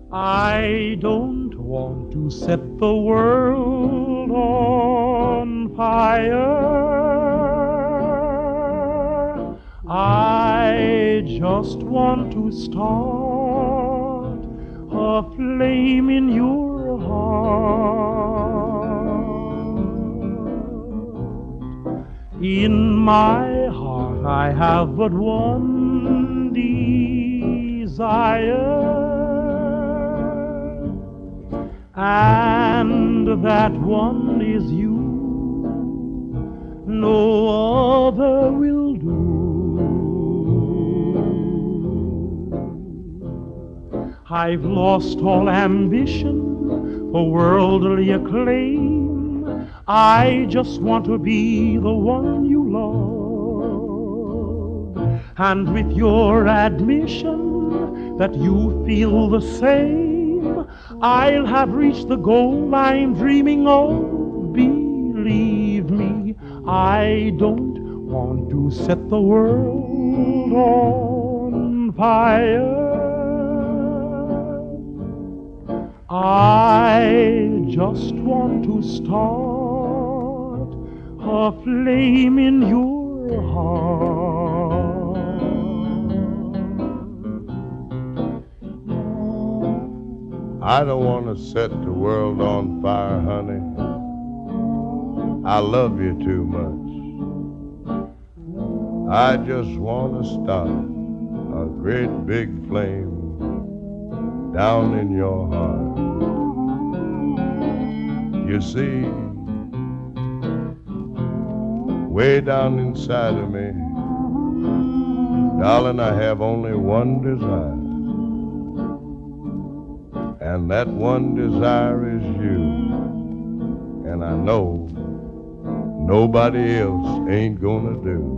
I don't want to set the world on fire. I just want to start a flame in your heart. In my heart I have but one desire, and that one is you. No other will do. I've lost all ambition for worldly acclaim. I just want to be the one you love. And with your admission that you feel the same, I'll have reached the goal I'm dreaming of. Believe me, I don't want to set the world on fire. I just want to start a flame in your heart. I don't want to set the world on fire, honey. I love you too much. I just want to start a great big flame down in your heart. You see, way down inside of me, darling, I have only one desire. And that one desire is you. And I know nobody else ain't gonna do.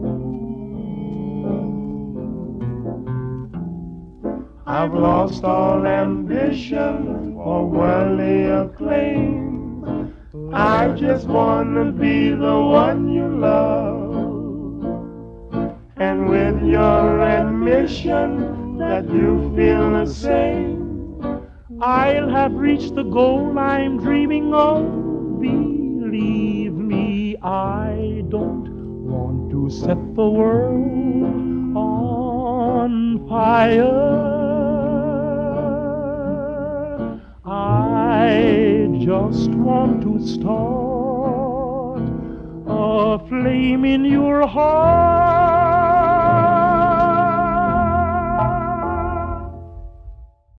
I've lost all ambition for worldly acclaim. I just wanna be the one you love. And with your admission that you feel the same, I'll have reached the goal I'm dreaming of. Believe me, I don't want to set the world on fire. I just want to start a flame in your heart.